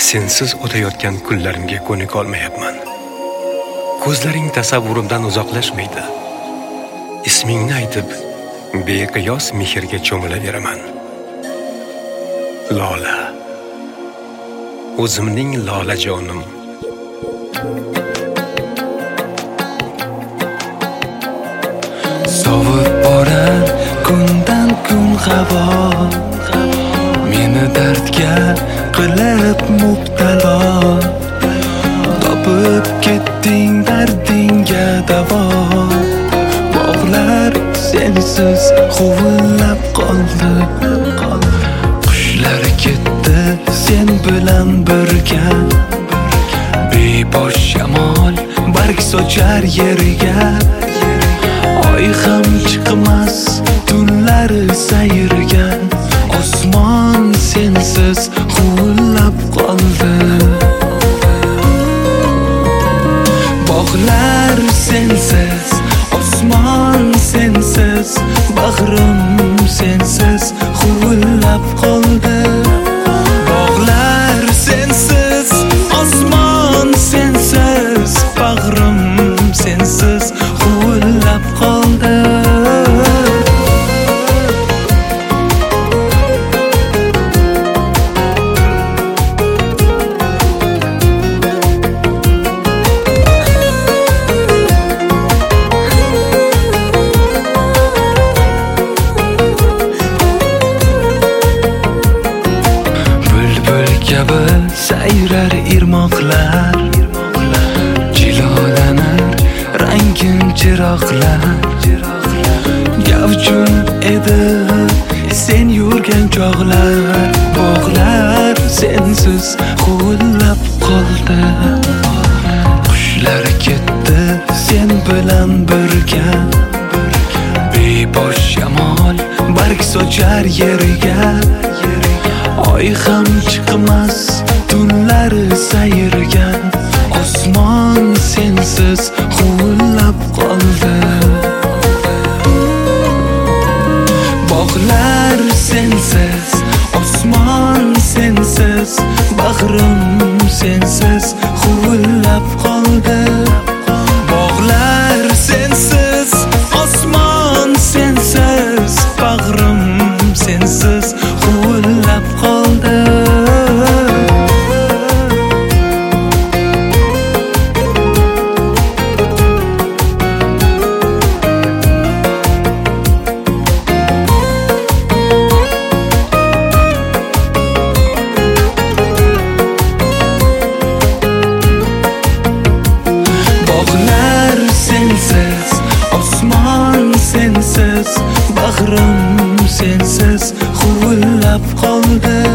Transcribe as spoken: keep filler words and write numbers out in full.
sensiz o'tayotgan kunlarimga ko'nika olmayapman. Ko'zlaring tasavvurimdan uzoqlashmaydi. Ismingni aytib, beqiyos mehrga cho'milaveraman. Lola, o'zimning lolajonim. Sovib borar kundan kun havo, meni dardga qilib mubtalo. Topib ketding dardingga davo. Bog'lar sensiz huvillab qoldi. Qushlar ketdi sen bilan birga. Bebosh shamol barg sochar yerga. Oy ham chiqmas tunlari sayrga. Osmon sensiz huvillab qoldi. Bog'lar sensiz, osmon sensiz, bag'rim sensiz huvillab qoldi. Bog'lar sensiz, osmon sensiz, bag'rim sensiz huvillab qoldi. Sayrar irmoqlar, jilolanar rangin chiroqlar. Gavjum edi sen yurgan chog'lar. Bog'lar sensiz huvillab qoldi. Qushlar ketdi sen bilan birga. Bebosh shamol barg sochar yerga. Oy ham chiqmas tunlari sayrga. Osmon sensiz huvillab qoldi. Bog'lar sensiz, osmon sensiz, bag'rim sensiz huvillab qoldi. Bog'lar sensiz, osmon sensiz, bag'rim sensiz huvillab qoldi. Bog'lar sensiz, osmon sensiz, bag'rim sensiz huvillab qoldi.